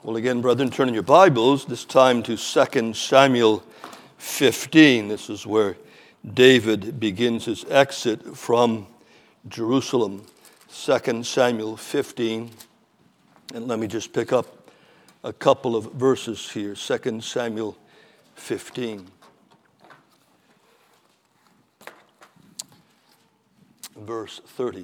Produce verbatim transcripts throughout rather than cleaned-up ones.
Well, again, brethren, turn in your Bibles, this time to Second Samuel fifteen. This is where David begins his exit from Jerusalem. Second Samuel fifteen. And let me just pick up a couple of verses here. Second Samuel fifteen. Verse thirty.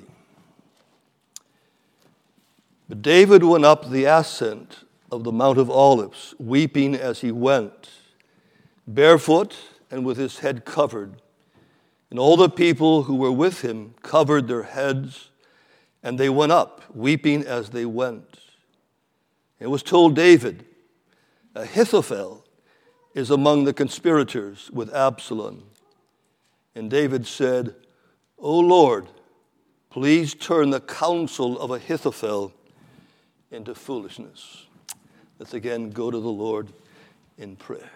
But David went up the ascent of the Mount of Olives, weeping as he went, barefoot and with his head covered. And all the people who were with him covered their heads, and they went up, weeping as they went. It was told David, Ahithophel is among the conspirators with Absalom. And David said, O Lord, please turn the counsel of Ahithophel into foolishness. Let's again go to the Lord in prayer.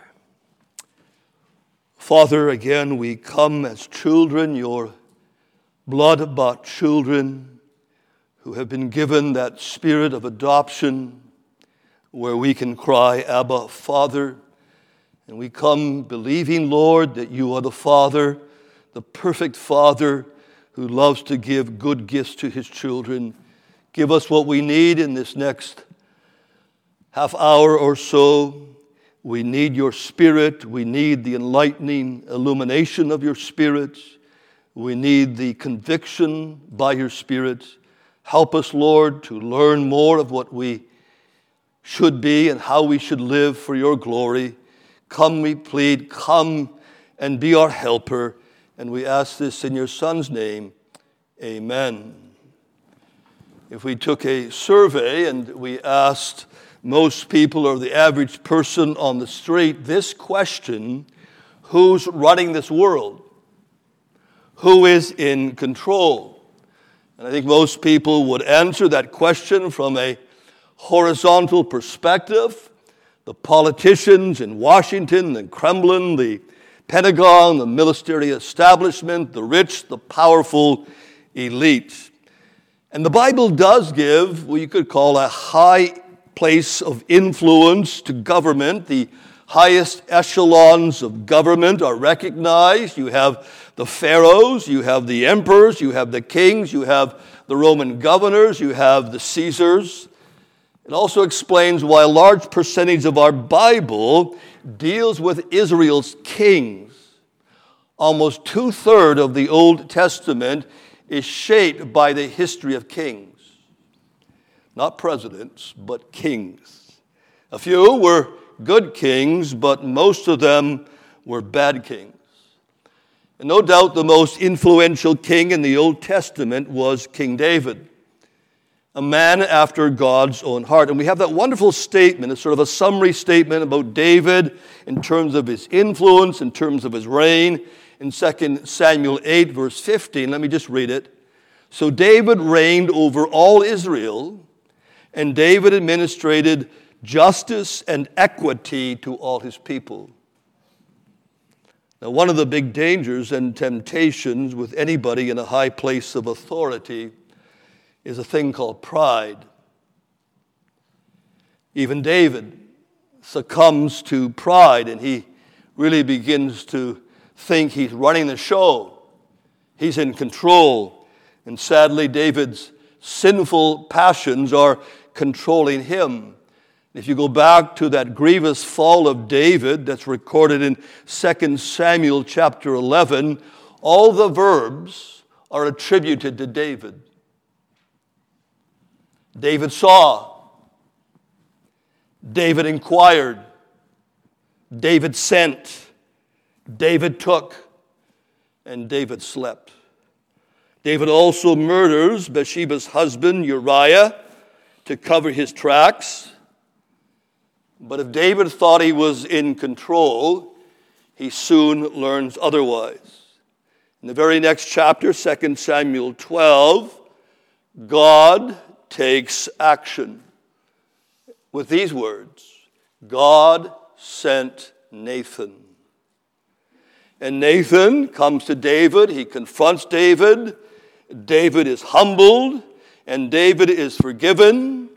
Father, again we come as children, your blood-bought children, who have been given that spirit of adoption where we can cry, Abba, Father. And we come believing, Lord, that you are the Father, the perfect Father who loves to give good gifts to his children. Give us what we need in this next half hour or so. We need your Spirit. We need the enlightening illumination of your Spirit. We need the conviction by your Spirit. Help us, Lord, to learn more of what we should be and how we should live for your glory. Come, we plead, come and be our helper. And we ask this in your Son's name. Amen. If we took a survey and we asked most people or the average person on the street this question, who's running this world? Who is in control? And I think most people would answer that question from a horizontal perspective. The politicians in Washington, the Kremlin, the Pentagon, the military establishment, the rich, the powerful elite. And the Bible does give what you could call a high place of influence to government. The highest echelons of government are recognized. You have the pharaohs, you have the emperors, you have the kings, you have the Roman governors, you have the Caesars. It also explains why a large percentage of our Bible deals with Israel's kings. Almost two-thirds of the Old Testament is shaped by the history of kings. Not presidents, but kings. A few were good kings, but most of them were bad kings. And no doubt the most influential king in the Old Testament was King David, a man after God's own heart. And we have that wonderful statement, it's sort of a summary statement about David in terms of his influence, in terms of his reign, in Second Samuel eight, verse fifteen. Let me just read it. So David reigned over all Israel, and David administrated justice and equity to all his people. Now, one of the big dangers and temptations with anybody in a high place of authority is a thing called pride. Even David succumbs to pride, and he really begins to think he's running the show. He's in control. And sadly, David's sinful passions are controlling him. If you go back to that grievous fall of David that's recorded in Second Samuel chapter eleven, all the verbs are attributed to David. David saw. David inquired. David sent. David took. And David slept. David also murders Bathsheba's husband Uriah to cover his tracks. But if David thought he was in control, he soon learns otherwise. In the very next chapter, Second Samuel twelve, God takes action with these words, God sent Nathan. And Nathan comes to David, he confronts David, David is humbled, and David is forgiven.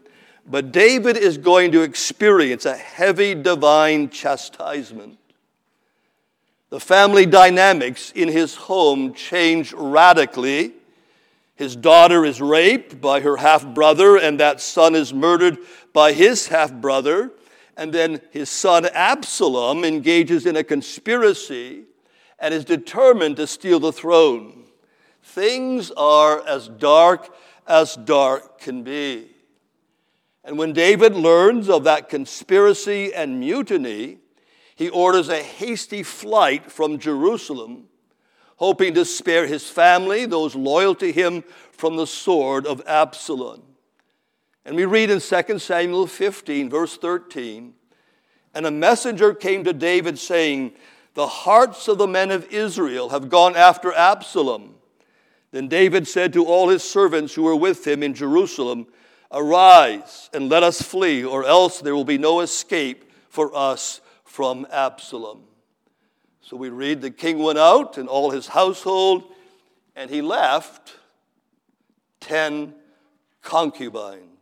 But David is going to experience a heavy divine chastisement. The family dynamics in his home change radically. His daughter is raped by her half-brother, and that son is murdered by his half-brother. And then his son Absalom engages in a conspiracy and is determined to steal the throne. Things are as dark as dark can be. And when David learns of that conspiracy and mutiny, he orders a hasty flight from Jerusalem, hoping to spare his family, those loyal to him, from the sword of Absalom. And we read in Second Samuel fifteen, verse thirteen, "And a messenger came to David, saying, 'The hearts of the men of Israel have gone after Absalom.' Then David said to all his servants who were with him in Jerusalem, 'Arise, and let us flee, or else there will be no escape for us from Absalom.'" So we read the king went out and all his household, and he left ten concubines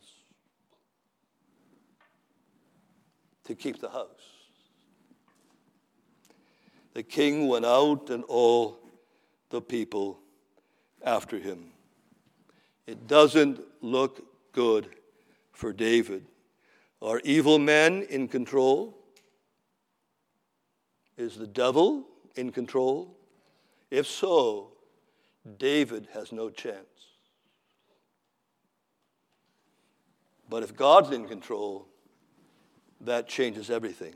to keep the house. The king went out and all the people after him. It doesn't look good for David. Are evil men in control? Is the devil in control? If so, David has no chance. But if God's in control, that changes everything.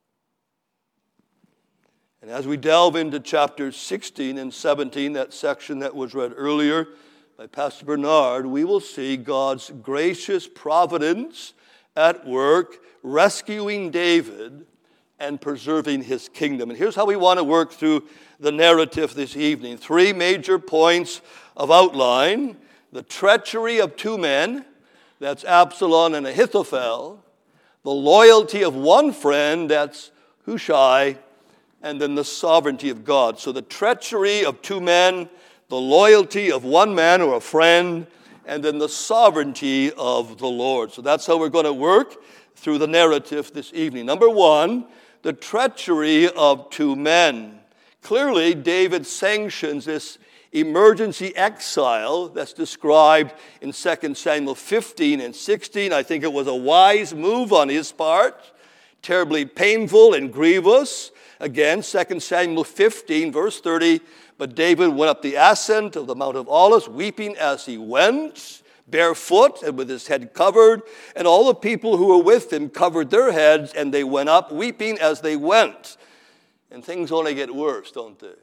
And as we delve into chapters sixteen and seventeen, that section that was read earlier by Pastor Bernard, we will see God's gracious providence at work, rescuing David and preserving his kingdom. And here's how we want to work through the narrative this evening. Three major points of outline: the treachery of two men, that's Absalom and Ahithophel; the loyalty of one friend, that's Hushai; and then the sovereignty of God. So the treachery of two men, the loyalty of one man or a friend, and then the sovereignty of the Lord. So that's how we're going to work through the narrative this evening. Number one, the treachery of two men. Clearly, David sanctions this emergency exile that's described in Second Samuel fifteen and sixteen. I think it was a wise move on his part, terribly painful and grievous. Again, Second Samuel fifteen, verse thirty, "But David went up the ascent of the Mount of Olives, weeping as he went, barefoot and with his head covered. And all the people who were with him covered their heads, and they went up, weeping as they went." And things only get worse, don't they?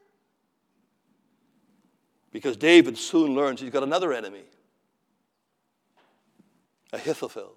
Because David soon learns he's got another enemy, Ahithophel.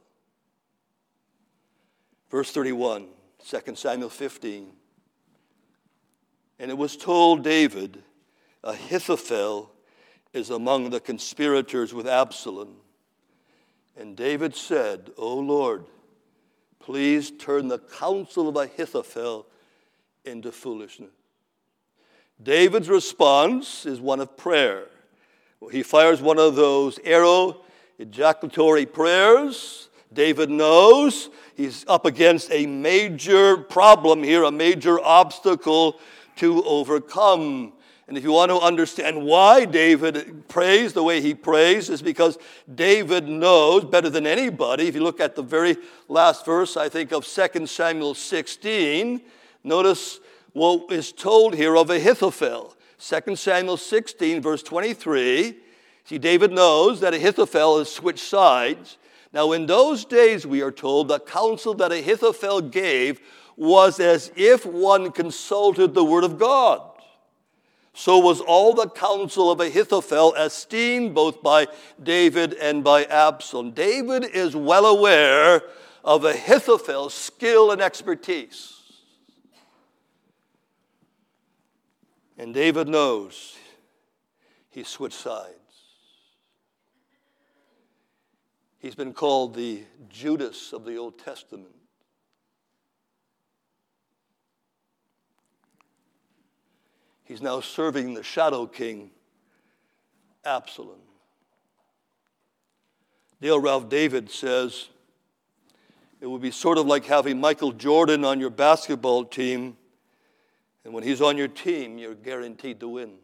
Verse thirty-one, Second Samuel fifteen. "And it was told David, Ahithophel is among the conspirators with Absalom. And David said, O Lord, please turn the counsel of Ahithophel into foolishness." David's response is one of prayer. He fires one of those arrow ejaculatory prayers. David knows he's up against a major problem here, a major obstacle to overcome. And if you want to understand why David prays the way he prays, is because David knows better than anybody. If you look at the very last verse, I think, of Second Samuel sixteen, notice what is told here of Ahithophel. Second Samuel sixteen, verse twenty-three. See, David knows that Ahithophel has switched sides. Now, in those days, we are told, the counsel that Ahithophel gave was as if one consulted the word of God. So was all the counsel of Ahithophel esteemed both by David and by Absalom. David is well aware of Ahithophel's skill and expertise. And David knows he switched sides. He's been called the Judas of the Old Testament. He's now serving the shadow king, Absalom. Dale Ralph David says, It would be sort of like having Michael Jordan on your basketball team, and when he's on your team, you're guaranteed to win.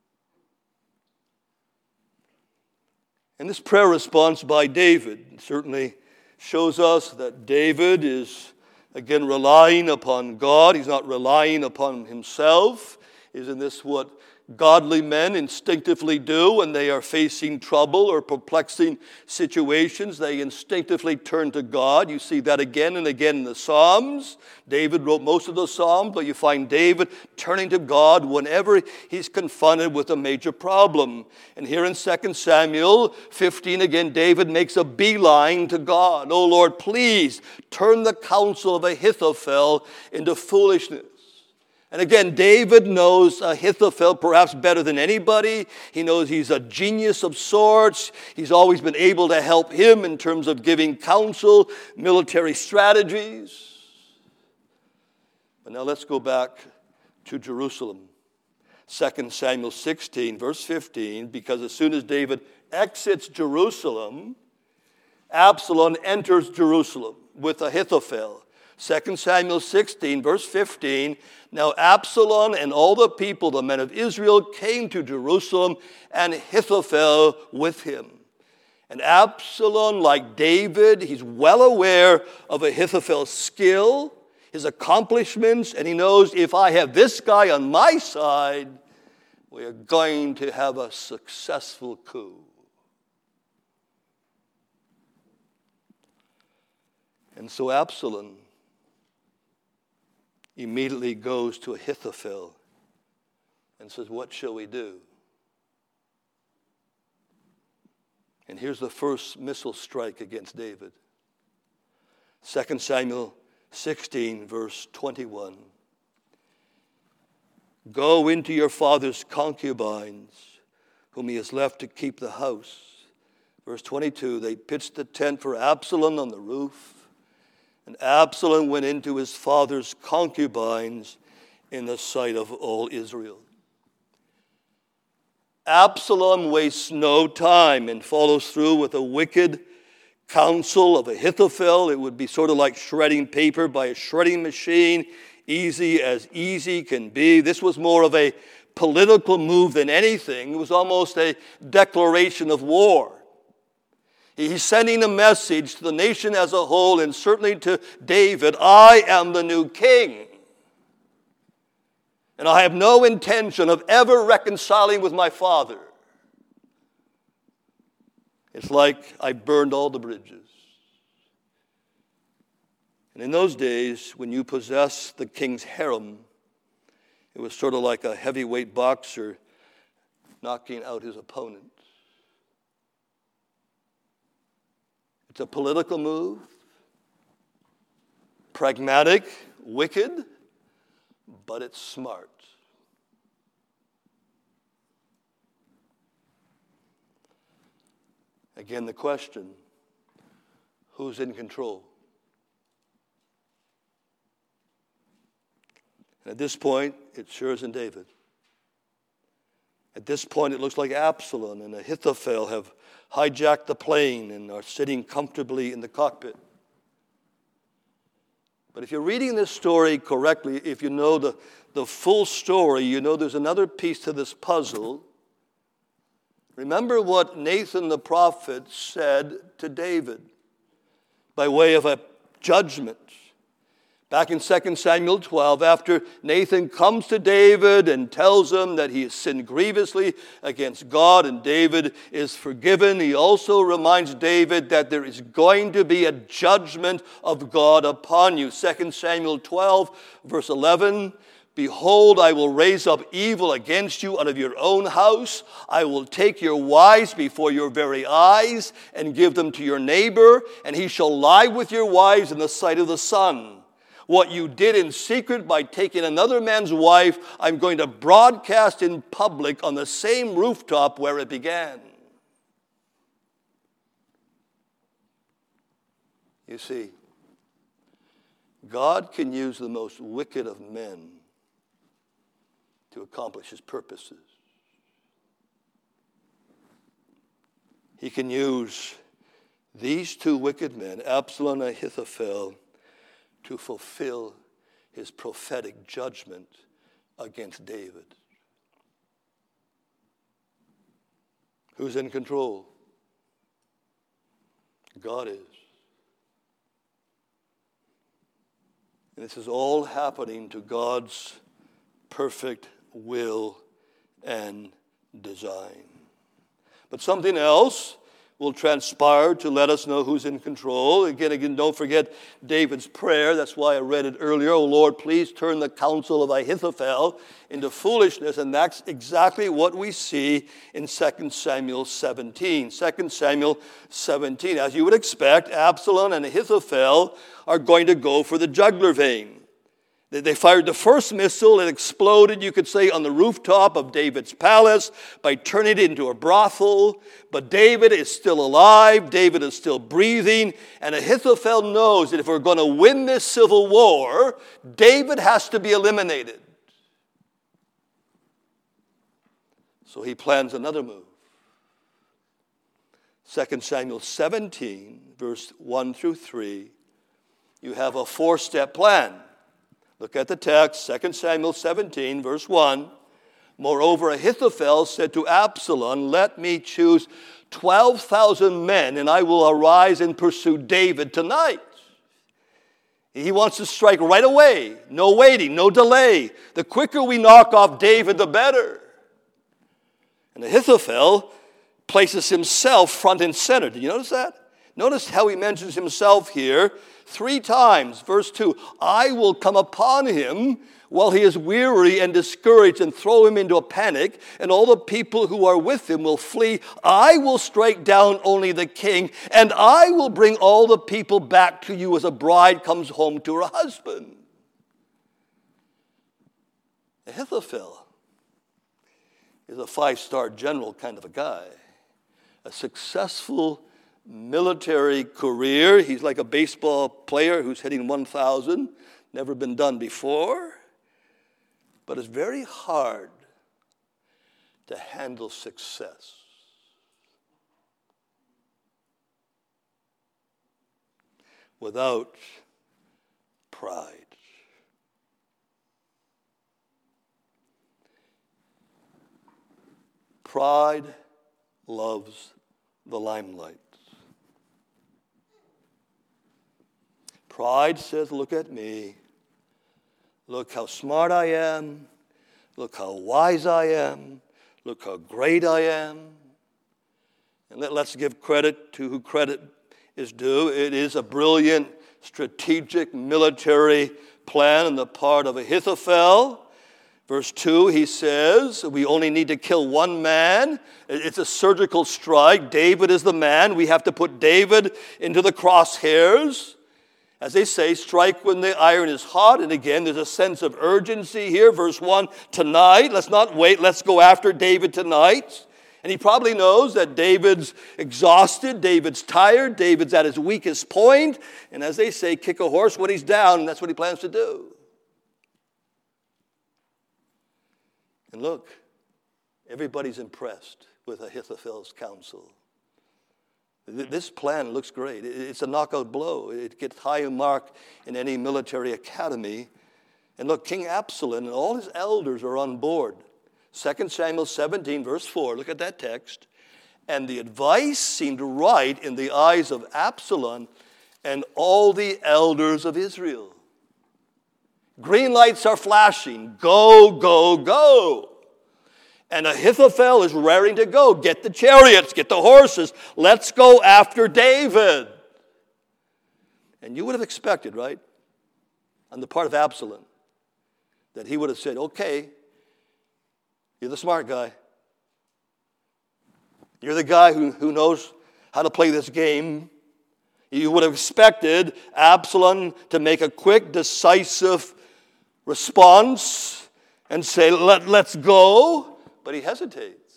And this prayer response by David certainly shows us that David is, again, relying upon God. He's not relying upon himself. Isn't this what godly men instinctively do when they are facing trouble or perplexing situations? They instinctively turn to God. You see that again and again in the Psalms. David wrote most of the Psalms, but you find David turning to God whenever he's confronted with a major problem. And here in Second Samuel fifteen, again, David makes a beeline to God. Oh Lord, please turn the counsel of Ahithophel into foolishness. And again, David knows Ahithophel perhaps better than anybody. He knows he's a genius of sorts. He's always been able to help him in terms of giving counsel, military strategies. But now let's go back to Jerusalem. Second Samuel sixteen, verse fifteen, because as soon as David exits Jerusalem, Absalom enters Jerusalem with Ahithophel. Second Samuel sixteen, verse fifteen, now Absalom and all the people, the men of Israel, came to Jerusalem, and Ahithophel with him. And Absalom, like David, he's well aware of Ahithophel's skill, his accomplishments, and he knows if I have this guy on my side, we are going to have a successful coup. And so Absalom immediately goes to Ahithophel and says, what shall we do? And here's the first missile strike against David. Second Samuel sixteen, verse twenty-one. Go into your father's concubines, whom he has left to keep the house. Verse twenty-two, they pitched the tent for Absalom on the roof. And Absalom went into his father's concubines in the sight of all Israel. Absalom wastes no time and follows through with a wicked counsel of Ahithophel. It would be sort of like shredding paper by a shredding machine, easy as easy can be. This was more of a political move than anything. It was almost a declaration of war. He's sending a message to the nation as a whole, and certainly to David, I am the new king. And I have no intention of ever reconciling with my father. It's like I burned all the bridges. And in those days, when you possessed the king's harem, it was sort of like a heavyweight boxer knocking out his opponent. It's a political move, pragmatic, wicked, but it's smart. Again, the question, who's in control? And at this point, it sure isn't David. At this point, it looks like Absalom and Ahithophel have hijacked the plane and are sitting comfortably in the cockpit. But if you're reading this story correctly, if you know the, the full story, you know there's another piece to this puzzle. Remember what Nathan the prophet said to David by way of a judgment. Back in Second Samuel twelve, after Nathan comes to David and tells him that he has sinned grievously against God and David is forgiven, he also reminds David that there is going to be a judgment of God upon you. Second Samuel twelve, verse eleven, behold, I will raise up evil against you out of your own house. I will take your wives before your very eyes and give them to your neighbor, and he shall lie with your wives in the sight of the sun. What you did in secret by taking another man's wife, I'm going to broadcast in public on the same rooftop where it began. You see, God can use the most wicked of men to accomplish his purposes. He can use these two wicked men, Absalom and Ahithophel, to fulfill his prophetic judgment against David. Who's in control? God is. And this is all happening to God's perfect will and design. But something else will transpire to let us know who's in control. Again, again, don't forget David's prayer. That's why I read it earlier. Oh Lord, please turn the counsel of Ahithophel into foolishness. And that's exactly what we see in Second Samuel seventeen. Second Samuel seventeen. As you would expect, Absalom and Ahithophel are going to go for the jugular vein. They fired the first missile. It exploded, you could say, on the rooftop of David's palace by turning it into a brothel. But David is still alive. David is still breathing. And Ahithophel knows that if we're going to win this civil war, David has to be eliminated. So he plans another move. Second Samuel seventeen, verse one through three, you have a four-step plan. Look at the text, Second Samuel seventeen, verse one. Moreover, Ahithophel said to Absalom, let me choose twelve thousand men, and I will arise and pursue David tonight. He wants to strike right away. No waiting, no delay. The quicker we knock off David, the better. And Ahithophel places himself front and center. Did you notice that? Notice how he mentions himself here three times. Verse two, I will come upon him while he is weary and discouraged and throw him into a panic, and all the people who are with him will flee. I will strike down only the king, and I will bring all the people back to you as a bride comes home to her husband. Ahithophel is a five-star general kind of a guy, a successful military career. He's like a baseball player who's hitting one thousand. Never been done before. But it's very hard to handle success. Without pride. Pride loves the limelight. Pride says, look at me. Look how smart I am. Look how wise I am. Look how great I am. And let, let's give credit to who credit is due. It is a brilliant strategic military plan on the part of Ahithophel. Verse two, he says, we only need to kill one man. It's a surgical strike. David is the man. We have to put David into the crosshairs. As they say, strike when the iron is hot. And again, there's a sense of urgency here. Verse one, tonight. Let's not wait. Let's go after David tonight. And he probably knows that David's exhausted. David's tired. David's at his weakest point. And as they say, kick a horse when he's down. And that's what he plans to do. And look, everybody's impressed with Ahithophel's counsel. This plan looks great. It's a knockout blow. It gets high mark in any military academy. And look, King Absalom and all his elders are on board. Second Samuel seventeen, verse four. Look at that text. And the advice seemed right in the eyes of Absalom and all the elders of Israel. Green lights are flashing. Go, go, go. And Ahithophel is raring to go. Get the chariots, get the horses. Let's go after David. And you would have expected, right, on the part of Absalom, that he would have said, okay, you're the smart guy. You're the guy who, who knows how to play this game. You would have expected Absalom to make a quick, decisive response and say, Let, let's go. But he hesitates.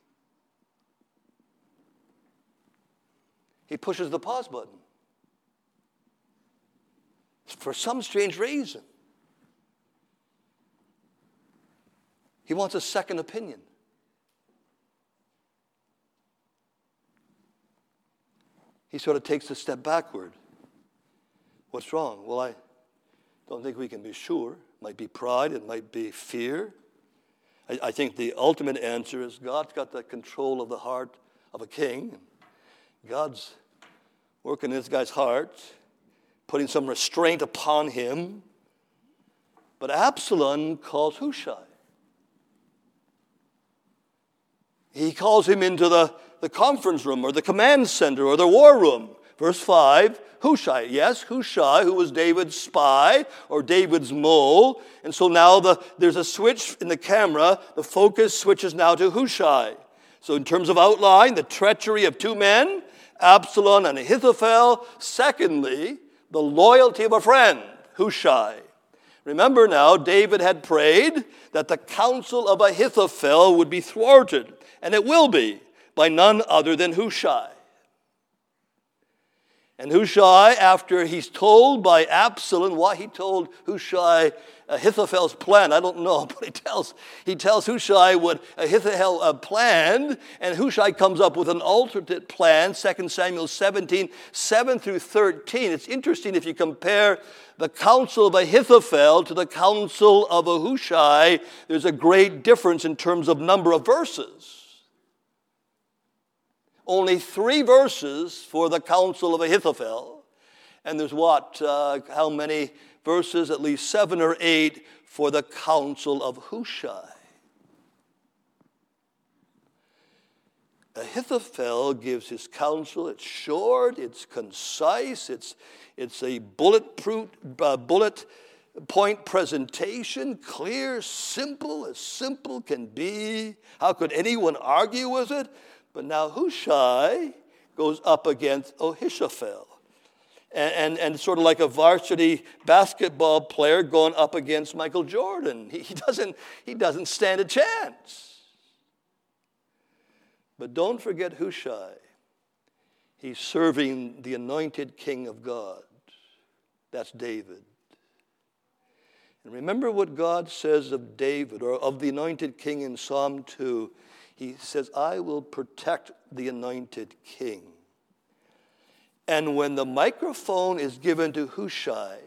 He pushes the pause button. For some strange reason. He wants a second opinion. he sort of takes a step backward. What's wrong? Well, I don't think we can be sure. It might be pride. It might be fear. I, I think the ultimate answer is God's got the control of the heart of a king. God's working in this guy's heart, putting some restraint upon him. But Absalom calls Hushai. He calls him into the, the conference room or the command center or the war room. Verse five, Hushai. Yes, Hushai, who was David's spy or David's mole. And so now the, there's a switch in the camera. The focus switches now to Hushai. So in terms of outline, the treachery of two men, Absalom and Ahithophel. Secondly, the loyalty of a friend, Hushai. Remember now, David had prayed that the counsel of Ahithophel would be thwarted, and it will be, by none other than Hushai. And Hushai, after he's told by Absalom why he told Hushai Ahithophel's plan, I don't know, but he tells he tells Hushai what Ahithophel uh, planned, and Hushai comes up with an alternate plan, Second Samuel seventeen, seven through thirteen. It's interesting if you compare the counsel of Ahithophel to the counsel of Hushai, there's a great difference in terms of number of verses. Only three verses for the counsel of Ahithophel. And there's what, uh, how many verses? At least seven or eight for the counsel of Hushai. Ahithophel gives his counsel. It's short, it's concise, it's, it's a bulletproof, uh, bullet point presentation, clear, simple, as simple can be. How could anyone argue with it? But now Hushai goes up against Ahithophel. And, and, and sort of like a varsity basketball player going up against Michael Jordan. He, he, doesn't, he doesn't stand a chance. But don't forget Hushai. He's serving the anointed king of God. That's David. And remember what God says of David, or of the anointed king in Psalm two. He says, I will protect the anointed king. And when the microphone is given to Hushai,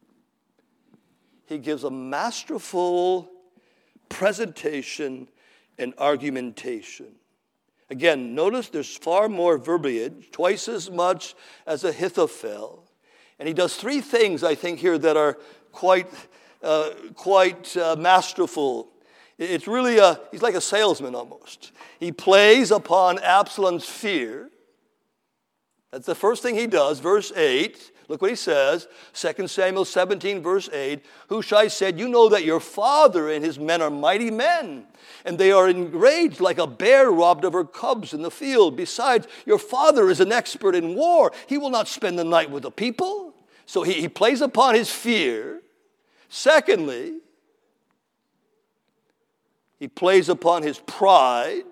he gives a masterful presentation and argumentation. Again, notice there's far more verbiage, twice as much as Ahithophel. And he does three things, I think, here that are quite, uh, quite uh, masterful. It's really a, he's like a salesman almost. He plays upon Absalom's fear. That's the first thing he does. Verse eight, look what he says. Second Samuel seventeen, verse eight. Hushai said, you know that your father and his men are mighty men, and they are enraged like a bear robbed of her cubs in the field. Besides, your father is an expert in war. He will not spend the night with the people. So he, he plays upon his fear. Secondly, he plays upon his pride,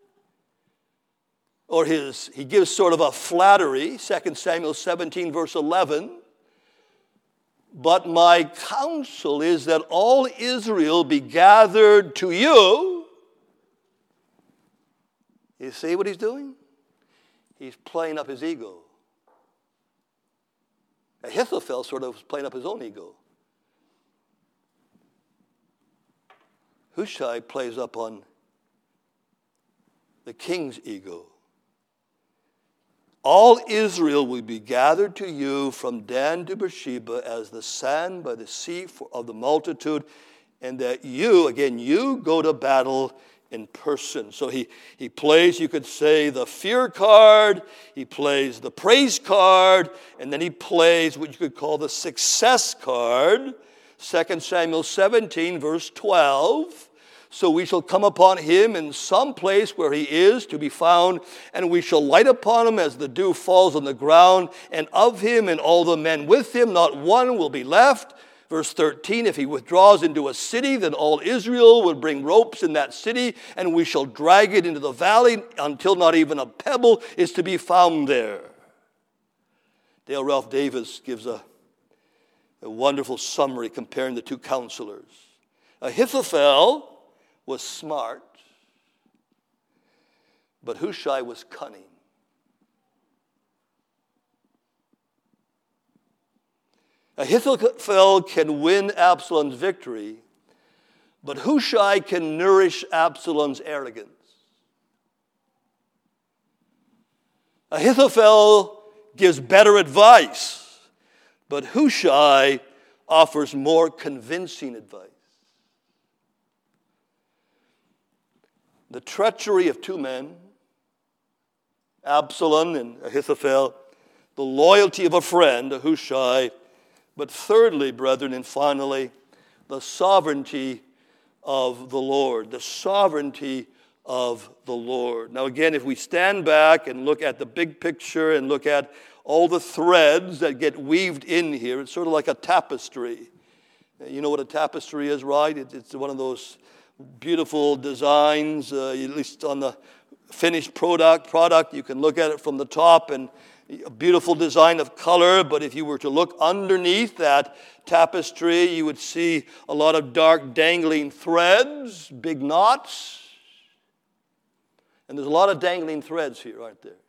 or his, he gives sort of a flattery, Second Samuel seventeen, verse eleven. But my counsel is that all Israel be gathered to you. You see what he's doing? He's playing up his ego. Ahithophel sort of was playing up his own ego. Hushai plays up on the king's ego. All Israel will be gathered to you from Dan to Beersheba as the sand by the sea of the multitude, and that you, again, you go to battle in person. So he, he plays, you could say, the fear card, he plays the praise card, and then he plays what you could call the success card. Second Samuel seventeen, verse twelve. So we shall come upon him in some place where he is to be found, and we shall light upon him as the dew falls on the ground, and of him and all the men with him, not one will be left. Verse thirteen, if he withdraws into a city, then all Israel will bring ropes in that city, and we shall drag it into the valley until not even a pebble is to be found there. Dale Ralph Davis gives a, a wonderful summary comparing the two counselors. Ahithophel was smart, but Hushai was cunning. Ahithophel can win Absalom's victory, but Hushai can nourish Absalom's arrogance. Ahithophel gives better advice, but Hushai offers more convincing advice. The treachery of two men, Absalom and Ahithophel, the loyalty of a friend, Hushai, but thirdly, brethren, and finally, the sovereignty of the Lord, the sovereignty of the Lord. Now again, if we stand back and look at the big picture and look at all the threads that get weaved in here, it's sort of like a tapestry. You know what a tapestry is, right? It's one of those beautiful designs, uh, at least on the finished product, product. You can look at it from the top and a beautiful design of color, but if you were to look underneath that tapestry, you would see a lot of dark dangling threads, big knots. And there's a lot of dangling threads here, aren't there?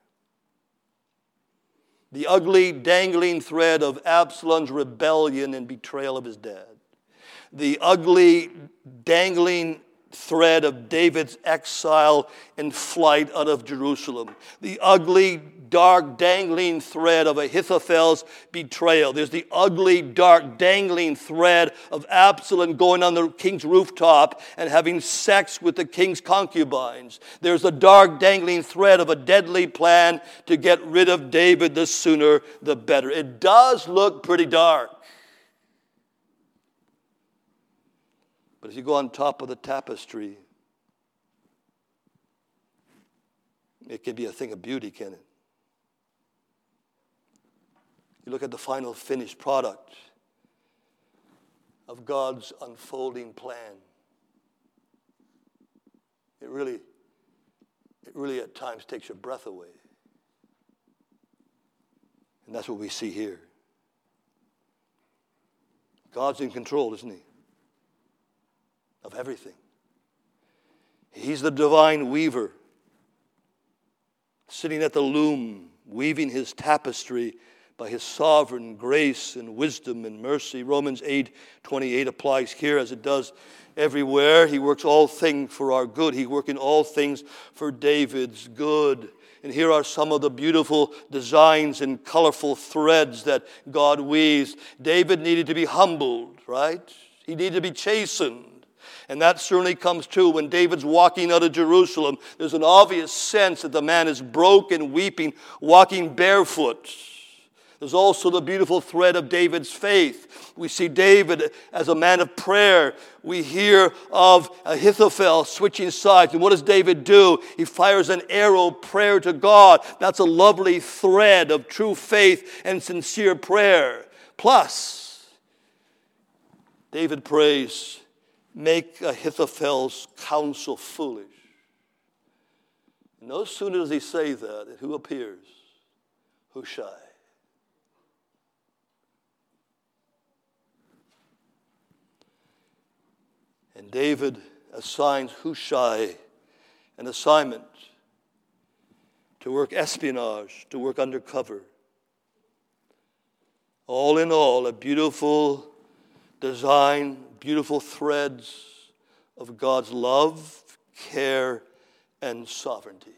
The ugly dangling thread of Absalom's rebellion and betrayal of his dad. The ugly dangling thread of David's exile and flight out of Jerusalem. The ugly, dark, dangling thread of Ahithophel's betrayal. There's the ugly, dark, dangling thread of Absalom going on the king's rooftop and having sex with the king's concubines. There's the dark, dangling thread of a deadly plan to get rid of David, the sooner the better. It does look pretty dark. But if you go on top of the tapestry, it can be a thing of beauty, can it? You look at the final finished product of God's unfolding plan. It really, it really at times takes your breath away. And that's what we see here. God's in control, isn't he? Of everything. He's the divine weaver, sitting at the loom, weaving his tapestry by his sovereign grace and wisdom and mercy. Romans eight twenty-eight applies here as it does everywhere. He works all things for our good. He works in all things for David's good. And here are some of the beautiful designs and colorful threads that God weaves. David needed to be humbled, right? He needed to be chastened. And that certainly comes true when David's walking out of Jerusalem. There's an obvious sense that the man is broken, weeping, walking barefoot. There's also the beautiful thread of David's faith. We see David as a man of prayer. We hear of Ahithophel switching sides. And what does David do? He fires an arrow prayer to God. That's a lovely thread of true faith and sincere prayer. Plus, David prays, make Ahithophel's counsel foolish. No sooner does he say that, who appears? Hushai. And David assigns Hushai an assignment to work espionage, to work undercover. All in all, a beautiful design, beautiful threads of God's love, care, and sovereignty.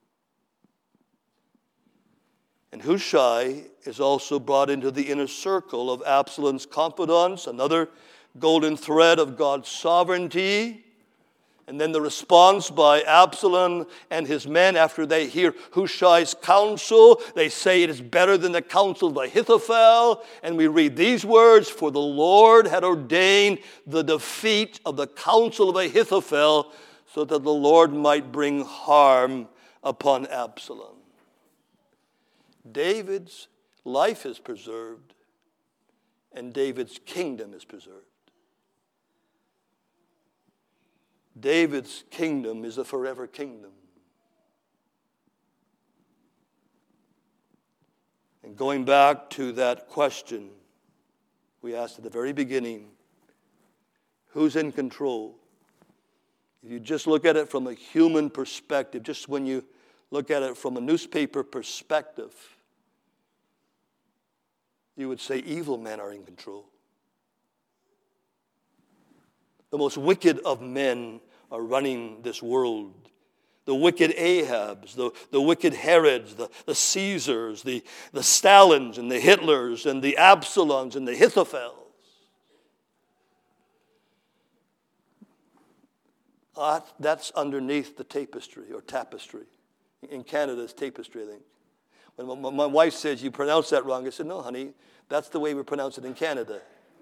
And Hushai is also brought into the inner circle of Absalom's confidants, another golden thread of God's sovereignty. And then the response by Absalom and his men after they hear Hushai's counsel. They say it is better than the counsel of Ahithophel. And we read these words, for the Lord had ordained the defeat of the counsel of Ahithophel so that the Lord might bring harm upon Absalom. David's life is preserved and David's kingdom is preserved. David's kingdom is a forever kingdom. And going back to that question we asked at the very beginning, who's in control? If you just look at it from a human perspective, just when you look at it from a newspaper perspective, you would say evil men are in control. The most wicked of men are running this world. The wicked Ahabs, the, the wicked Herods, the, the Caesars, the, the Stalins and the Hitlers and the Absaloms and the Ahithophels. Uh, that's underneath the tapestry or tapestry. In Canada, it's tapestry, I think. When my, my wife says, you pronounce that wrong, I said, no, honey, that's the way we pronounce it in Canada.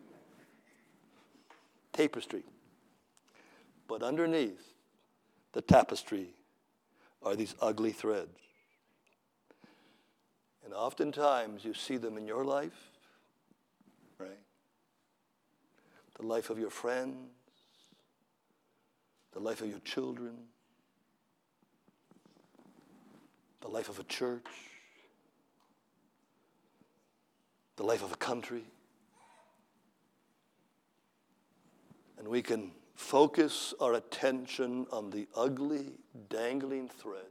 Tapestry. But underneath the tapestry are these ugly threads. And oftentimes you see them in your life, right? The life of your friends, the life of your children, the life of a church, the life of a country. And we can focus our attention on the ugly, dangling thread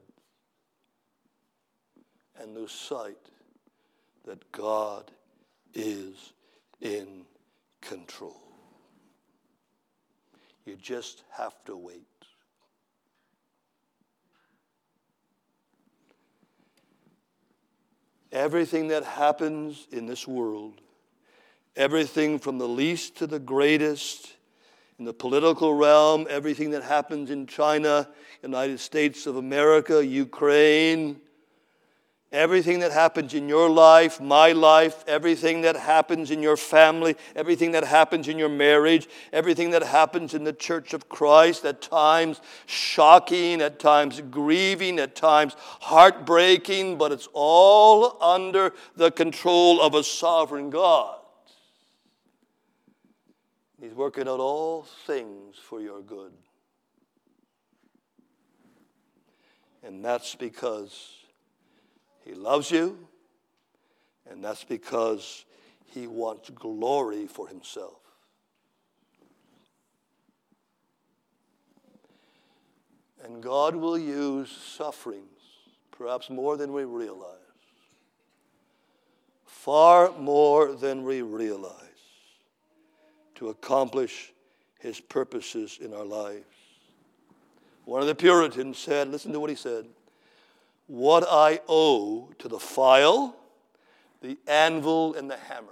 and lose sight that God is in control. You just have to wait. Everything that happens in this world, everything from the least to the greatest, in the political realm, everything that happens in China, United States of America, Ukraine, everything that happens in your life, my life, everything that happens in your family, everything that happens in your marriage, everything that happens in the Church of Christ, at times shocking, at times grieving, at times heartbreaking, but it's all under the control of a sovereign God. He's working out all things for your good. And that's because He loves you, and that's because He wants glory for Himself. And God will use sufferings, perhaps more than we realize, far more than we realize, to accomplish His purposes in our lives. One of the Puritans said, listen to what he said, what I owe to the file, the anvil, and the hammer.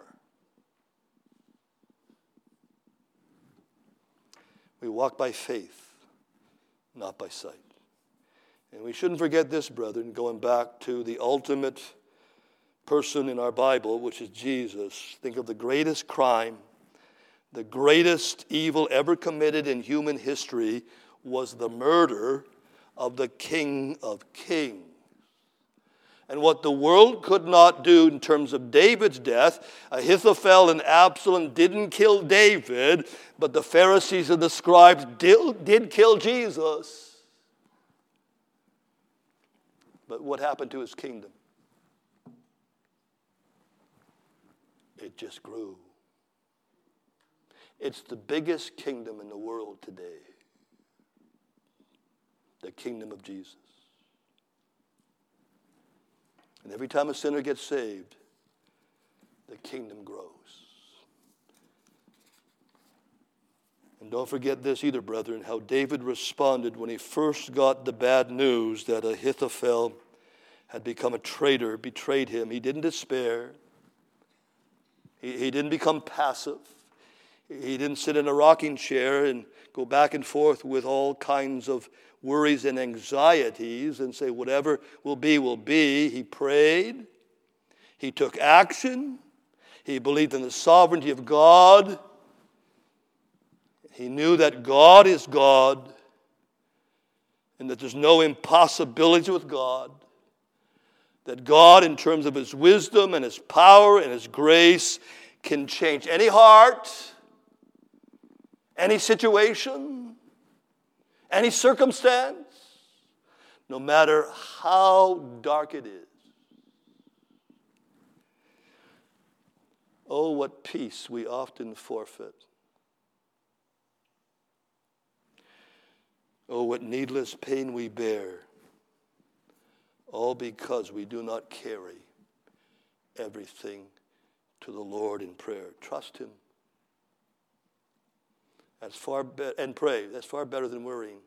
We walk by faith, not by sight. And we shouldn't forget this, brethren, going back to the ultimate person in our Bible, which is Jesus. Think of the greatest crime, the greatest evil ever committed in human history was the murder of the King of Kings. And what the world could not do in terms of David's death, Ahithophel and Absalom didn't kill David, but the Pharisees and the scribes did, did kill Jesus. But what happened to his kingdom? It just grew. It's the biggest kingdom in the world today. The kingdom of Jesus. And every time a sinner gets saved, the kingdom grows. And don't forget this either, brethren, how David responded when he first got the bad news that Ahithophel had become a traitor, betrayed him. He didn't despair. He, he didn't become passive. He didn't sit in a rocking chair and go back and forth with all kinds of worries and anxieties and say whatever will be, will be. He prayed. He took action. He believed in the sovereignty of God. He knew that God is God and that there's no impossibility with God. That God, in terms of His wisdom and His power and His grace, can change any heart, any situation, any circumstance, no matter how dark it is. Oh, what peace we often forfeit. Oh, what needless pain we bear, all because we do not carry everything to the Lord in prayer. Trust him. That's far better, and pray. That's far better than worrying.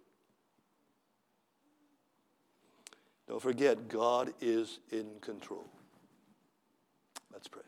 Don't forget, God is in control. Let's pray.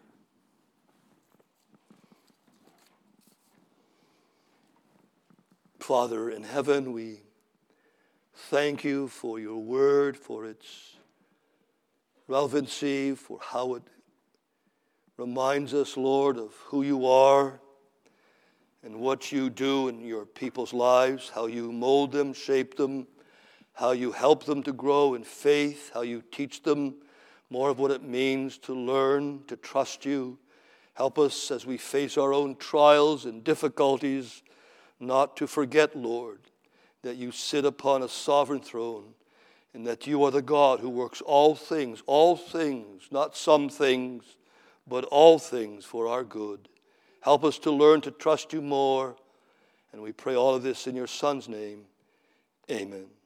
Father in heaven, we thank you for your word, for its relevancy, for how it reminds us, Lord, of who you are and what you do in your people's lives, how you mold them, shape them, how you help them to grow in faith, how you teach them more of what it means to learn, to trust you. Help us as we face our own trials and difficulties not to forget, Lord, that you sit upon a sovereign throne and that you are the God who works all things, all things, not some things, but all things for our good. Help us to learn to trust you more. And we pray all of this in your Son's name. Amen.